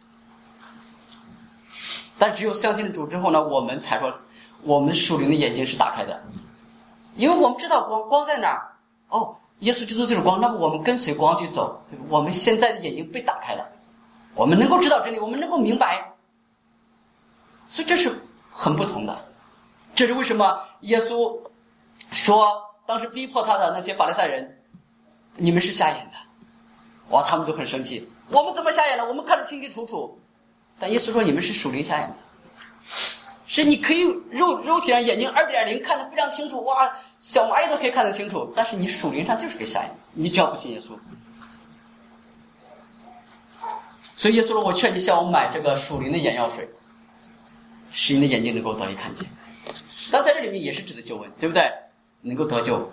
但只有相信了主之后呢，我们才说我们属灵的眼睛是打开的，因为我们知道光在哪儿。耶稣基督就是光，那么我们跟随光去走，对吧？我们现在的眼睛被打开了，我们能够知道真理，我们能够明白，所以这是很不同的。这是为什么耶稣说当时逼迫他的那些法利赛人，你们是瞎眼的。他们就很生气，我们怎么瞎眼了？我们看得清清楚楚。但耶稣说，你们是属灵瞎眼的，是你可以肉体上眼睛 2.0 看得非常清楚，小蚂蚁都可以看得清楚，但是你属灵上就是个瞎眼，你只要不信耶稣。所以耶稣说，我劝你向我买这个属灵的眼药水，使你的眼睛能够得以看见。但在这里面也是指的救恩，对不对？能够得救。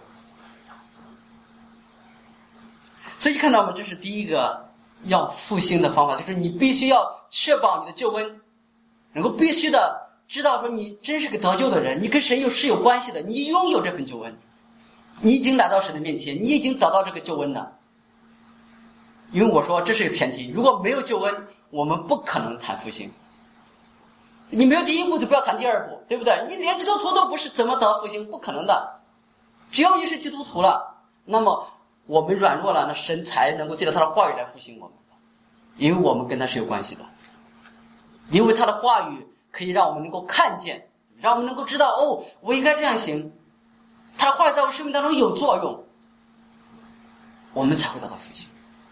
所以看到吗？这是第一个要复兴的方法，就是你必须要确保你的救恩能够必须的知道说你真是个得救的人，你跟神是有关系的，你拥有这份救恩，你已经来到神的面前，你已经得到这个救恩了。 因为我说这是个前提，如果没有救恩，我们不可能谈复兴。你没有第一步就不要谈第二步，对不对？你连基督徒都不是，怎么得复兴？不可能的。只要你是基督徒了，那么我们软弱了，那神才能够借着他的话语来复兴我们，因为我们跟他是有关系的，因为他的话语可以让我们能够看见，让我们能够知道，哦，我应该这样行，他的话语在我生命当中有作用，我们才会得到复兴。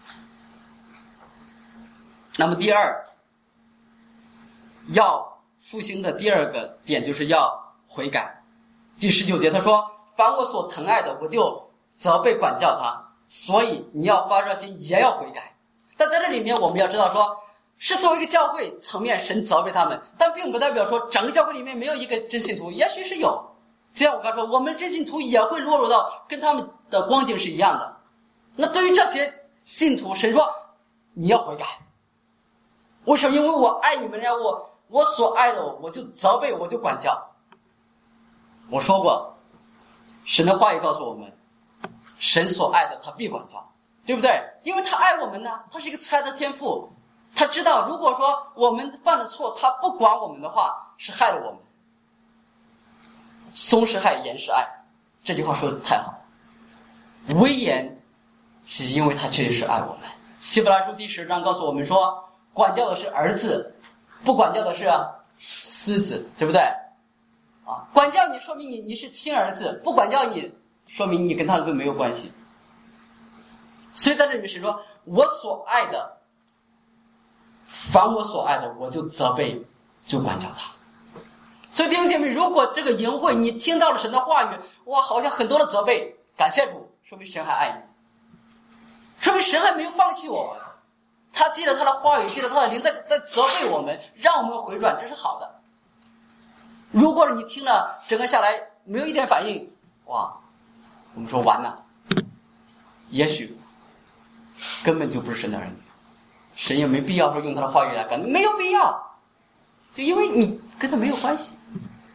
那么第二，要复兴的第二个点就是要悔改。第19节他说，凡我所疼爱的，我就责备管教他，所以你要发热心，也要悔改。但在这里面我们要知道说，是作为一个教会层面神责备他们，但并不代表说整个教会里面没有一个真信徒，也许是有。就像我刚才说，我们真信徒也会落入到跟他们的光景是一样的。那对于这些信徒，神说你要悔改。为什么？因为我爱你们呀，我所爱的我就责备，我就管教。我说过，神的话语告诉我们，神所爱的他必管教，对不对？因为他爱我们呢，他是一个慈爱的天父，他知道如果说我们犯了错，他不管我们的话，是害了我们。松是害，严是爱，这句话说的太好了。威严是因为他确实是爱我们。希伯来书第10章告诉我们说，管教的是儿子，不管教的是私子，对不对？啊，管教你说明你是亲儿子，不管教你说明你跟他没有关系。所以在这里面是说，我所爱的，凡我所爱的，我就责备，就管教他。所以弟兄姐妹，如果这个营会你听到了神的话语，哇，好像很多的责备，感谢主，说明神还爱你，说明神还没有放弃我们，他借着他的话语，借着他的灵在责备我们，让我们回转，这是好的。如果你听了整个下来没有一点反应，哇，我们说完了，也许根本就不是神的儿女，神也没必要说用他的话语来干，没有必要，就因为你跟他没有关系。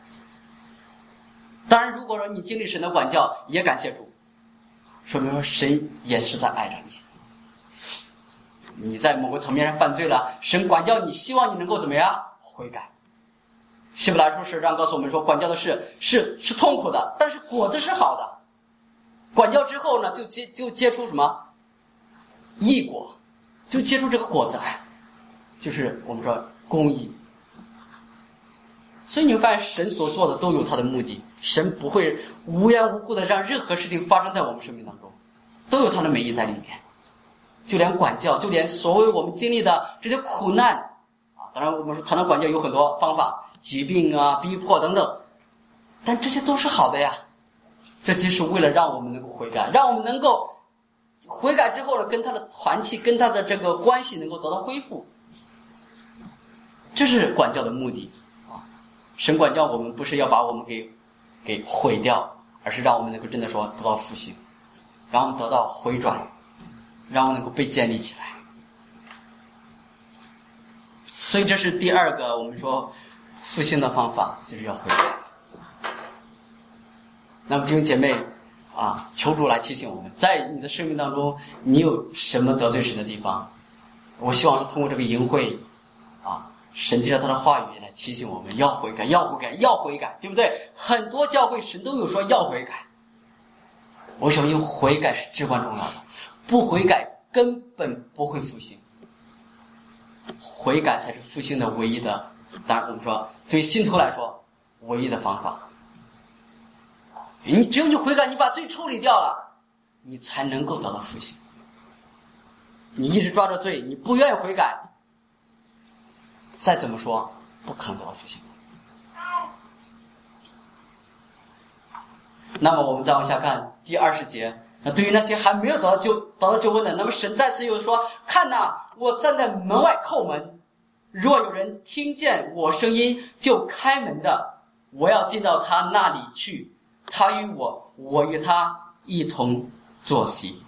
当然如果说你经历神的管教，也感谢主，说明说神也是在爱着你。你在某个层面上犯罪了，神管教你，希望你能够怎么样悔改。希伯来书10章告诉我们说，管教的是痛苦的，但是果子是好的。管教之后呢，就结出什么义果，就结出这个果子来，就是我们说公义。所以你会发现神所做的都有他的目的，神不会无缘无故的让任何事情发生在我们生命当中，都有他的美意在里面。就连管教，就连所谓我们经历的这些苦难啊，当然我们说谈到管教有很多方法，疾病啊、逼迫等等，但这些都是好的呀。这些是为了让我们能够悔改，让我们能够悔改之后呢，跟他的团契、跟他的这个关系能够得到恢复，这是管教的目的啊。神管教我们不是要把我们给毁掉，而是让我们能够真的说得到复兴，让我们得到回转，让我们能够被建立起来。所以这是第二个我们说复兴的方法，就是要悔改。那么弟兄姐妹啊，求主来提醒我们，在你的生命当中你有什么得罪神的地方，我希望是通过这个营会啊，神借着他的话语来提醒我们要悔改，要悔改，要悔改，对不对？很多教会神都有说要悔改，为什么？因为悔改是至关重要的，不悔改根本不会复兴，悔改才是复兴的唯一的，当然我们说对于信徒来说唯一的方法。你只有你悔改，你把罪处理掉了，你才能够得到复兴。你一直抓着罪，你不愿意悔改，再怎么说不可能得到复兴。那么我们再往下看第20节，那对于那些还没有得到救恩的，那么神再次又说，看哪，我站在门外叩门，若有人听见我声音就开门的，我要进到他那里去，他与我，我与他一同坐席。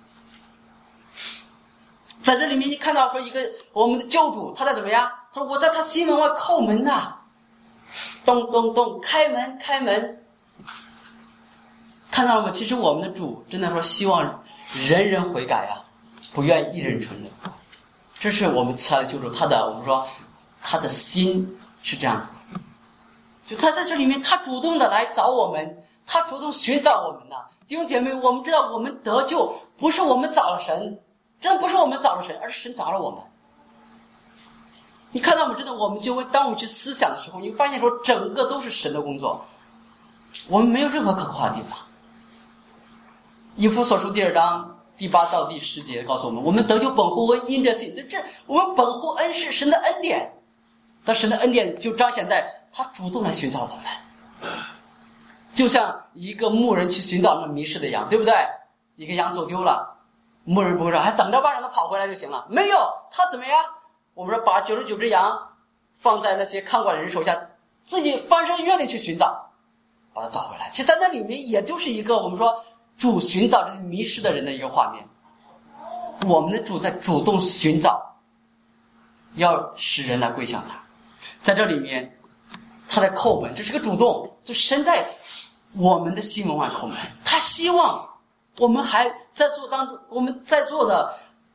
在这里面你看到说一个我们的救主他在怎么样，他说我在他心门外叩门呐，咚咚咚，开门开门。看到了吗？其实我们的主真的说希望人人悔改啊， 不愿一人存留。这是我们慈爱的救主，我们说他的心是这样子的，就他在这里面，他主动的来找我们，他主动寻找我们的弟兄姐妹。我们知道，我们得救不是我们找了神，真的不是我们找了神，而是神找了我们。你看到我们真的，我们就会当我们去思想的时候，你会发现说，整个都是神的工作，我们没有任何可夸的地方。以弗所书2章第8到第10节告诉我们，我们得救本乎因着信，我们本乎恩是神的恩典，但神的恩典就彰显在他主动来寻找我们，就像一个牧人去寻找那迷失的羊，对不对？一个羊走丢了，牧人不会说还等着吧，让他跑回来就行了，没有，他怎么样？我们说把99只羊放在那些看管人手下，自己翻山越岭去寻找，把它找回来。其实在那里面也就是一个我们说主寻找这些迷失的人的一个画面。我们的主在主动寻找，要使人来归向他。在这里面他在叩门，这是个主动，就神在我们的心门外叩门。他希望我们还在座当中，我们在座的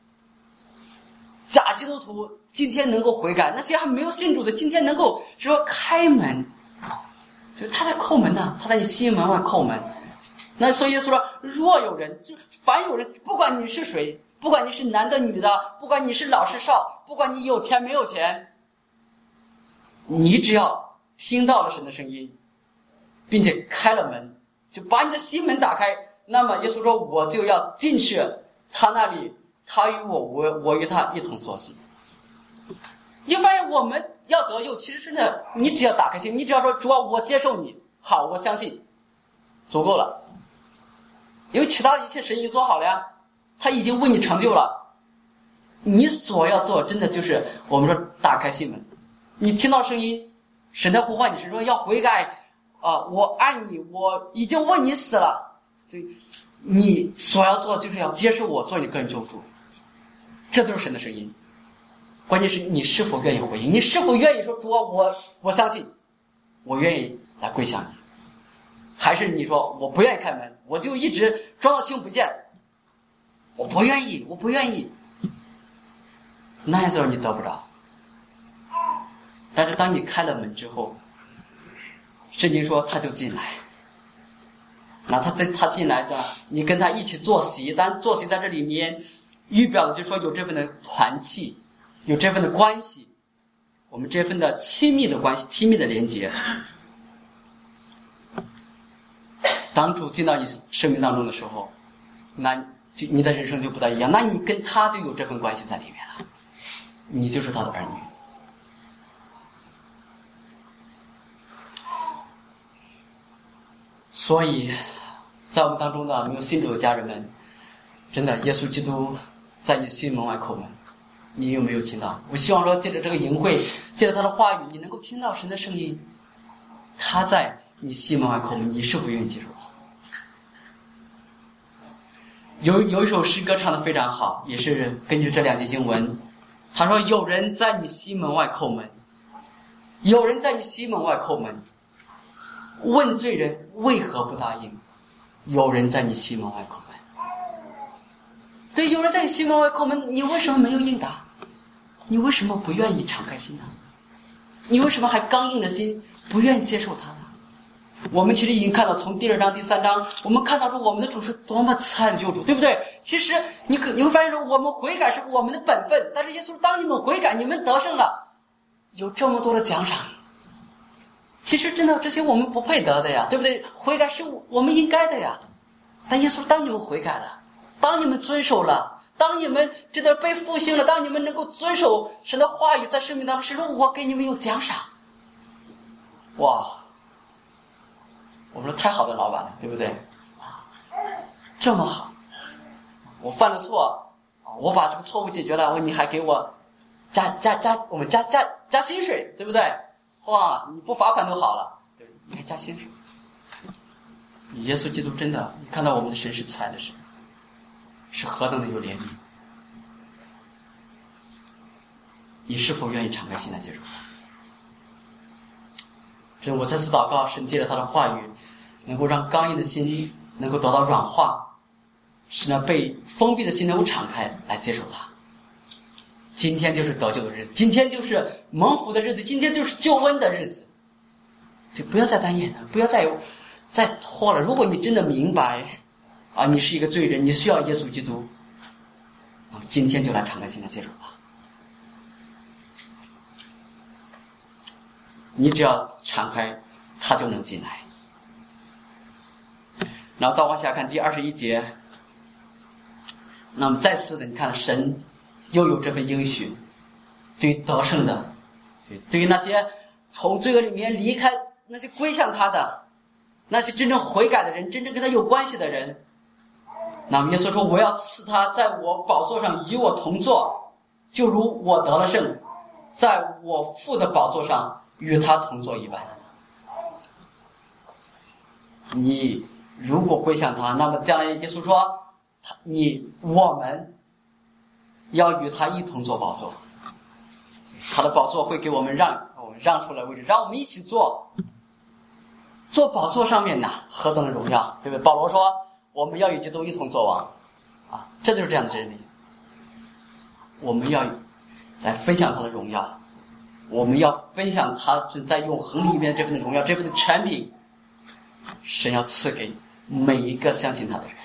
假基督徒今天能够悔改，那些还没有信主的今天能够说开门，就他在叩门呢，他在你心门外叩门。那所以耶稣说，若有人，就凡有人，不管你是谁，不管你是男的女的，不管你是老是少，不管你有钱没有钱，你只要听到了神的声音，并且开了门，就把你的心门打开，那么耶稣说，我就要进去他那里，他与我与他一同坐席。你就发现我们要得救，其实真的，你只要打开心，你只要说主啊，我接受你，好，我相信，足够了。因为其他的一切神已经做好了呀，他已经为你成就了。你所要做真的就是我们说打开心门，你听到声音，神在呼唤你，是说要悔改啊，我爱你，我已经为你死了。就你所要做的就是要接受我做你个人救主，这就是神的声音。关键是你是否愿意回应，你是否愿意说主啊，我相信，我愿意来归向你。还是你说我不愿意开门，我就一直装到听不见，我不愿意，那样子你得不着。但是当你开了门之后，圣经说他就进来，那他进来着，你跟他一起坐席，但坐席在这里面预表的就是说有这份的团契，有这份的关系，我们这份的亲密的关系，亲密的连结。当主进到你生命当中的时候，那你的人生就不大一样，那你跟他就有这份关系在里面了，你就是他的儿女。所以在我们当中的没有信主的家人们，真的耶稣基督在你心门外叩门，你有没有听到？我希望说借着这个营会，借着他的话语，你能够听到神的声音，他在你心门外叩门，你是否愿意接受他？有一首诗歌唱得非常好，也是根据这2节经文，他说有人在你心门外叩门，有人在你心门外叩门，问罪人为何不答应？有人在你心门外叩门。对，有人在你心门外叩门，你为什么没有应答？你为什么不愿意敞开心呢？你为什么还刚硬的心不愿意接受他呢？我们其实已经看到，从第2章第3章，我们看到说我们的主是多么慈爱的救主，对不对？其实你会发现说，我们悔改是我们的本分，但是耶稣当你们悔改，你们得胜了，有这么多的奖赏。其实真的这些我们不配得的呀，对不对？悔改是我们应该的呀。但耶稣当你们悔改了，当你们遵守了，当你们真的被复兴了，当你们能够遵守神的话语在生命当中，神说我给你们有奖赏。哇，我们说太好的老板了，对不对？这么好，我犯了错，我把这个错误解决了，你还给我我们加薪水，对不对？哇，你不罚款都好了，对，你还加薪水。耶稣基督真的，你看到我们的神是慈爱的神，是何等的有怜悯。你是否愿意敞开心来接受他？真的，我再次祷告，神借着他的话语，能够让刚硬的心能够得到软化， 使那被封闭的心能够敞开来接受他。今天就是得救的日子，今天就是蒙福的日子，今天就是救恩的日子。就不要再单眼了，不要再拖了。如果你真的明白啊，你是一个罪人，你需要耶稣基督，那么今天就来敞开心来接受他。你只要敞开，他就能进来。然后再往下看第21节，那么再次的，你看神又有这份应许，对于得胜的，对于那些从罪恶里面离开，那些归向他的，那些真正悔改的人，真正跟他有关系的人，那么耶稣说，我要赐他在我宝座上与我同坐，就如我得了胜，在我父的宝座上与他同坐一般。你如果归向他，那么将来耶稣说我们要与他一同坐宝座，他的宝座会给我们让出来位置，让我们一起坐宝座上面呢，何等的荣耀，对不对？保罗说我们要与基督一同作王啊，这就是这样的真理。我们要来分享他的荣耀，我们要分享他在永恒里面这份的荣耀，这份的权柄，神要赐给每一个相信他的人。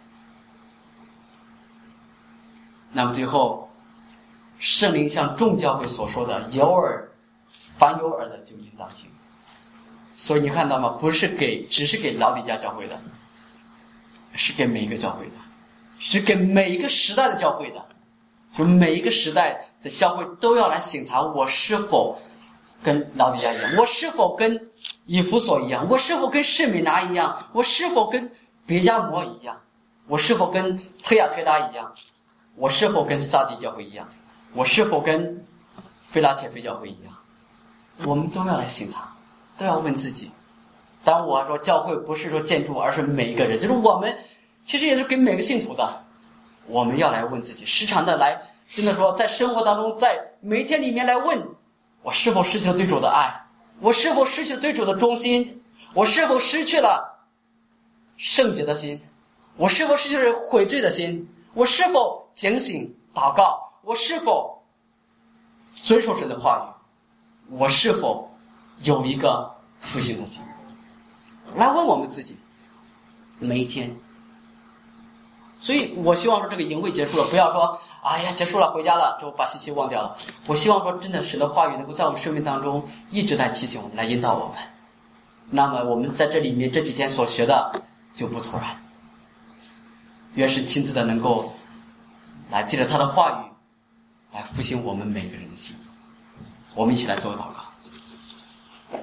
那么最后，圣灵像众教会所说的，凡有耳的就应当听。所以你看到吗？不是只是给老底嘉教会的，是给每一个教会的，是给每一个时代的教会的。就每一个时代的教会都要来省察，我是否跟老底嘉一样，我是否跟以弗所一样，我是否跟士米拿一样，我是否跟别迦摩一样，我是否跟推雅推拉一样，我是否跟撒狄教会一样，我是否跟腓拉铁非教会一样。我们都要来省察，都要问自己。当然我说教会不是说建筑，而是每一个人，就是我们其实也是给每个信徒的。我们要来问自己，时常的来真的说在生活当中，在每一天里面来问，我是否失去了对主的爱，我是否失去了对主的忠心，我是否失去了圣洁的心，我是否失去了悔罪的心，我是否警醒祷告，我是否遵守神的话语，我是否有一个复兴的心，来问我们自己每一天。所以我希望说这个营会结束了，不要说哎呀结束了回家了就把信息忘掉了。我希望说真的神的话语能够在我们生命当中一直在提醒我们，来引导我们。那么我们在这里面这几天所学的就不突然，愿神亲自的能够来借着他的话语来复兴我们每个人的心。我们一起来做个祷告。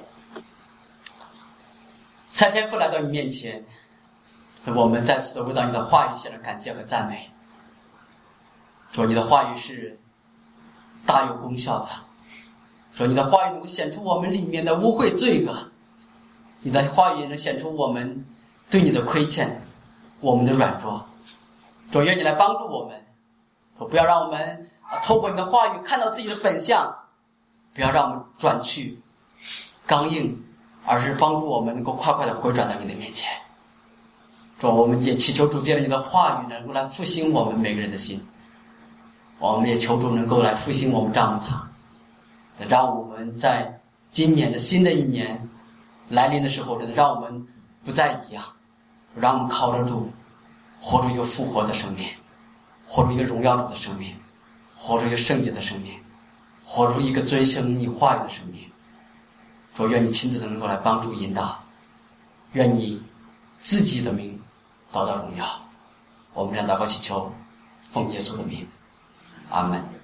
蔡天父来到你面前，我们再次的为到你的话语献上感谢和赞美。说你的话语是大有功效的，说你的话语能够显出我们里面的污秽罪恶，你的话语能显出我们对你的亏欠，我们的软弱。说愿你来帮助我们，说不要让我们透过你的话语看到自己的本相，不要让我们转去刚硬，而是帮助我们能够快快的回转到你的面前。说我们也祈求主借着你的话语能够来复兴我们每个人的心，我们也求主能够来复兴我们丈母堂，让我们在今年的新的一年来临的时候，让我们不再一样，让我们靠着主活出一个复活的生命，活出一个荣耀主的生命，活出一个圣洁的生命，活出一个遵行你话语的生命。说愿你亲自能够来帮助引导，愿你自己的名得到荣耀。我们这样祷告祈求，奉耶稣的名，阿们。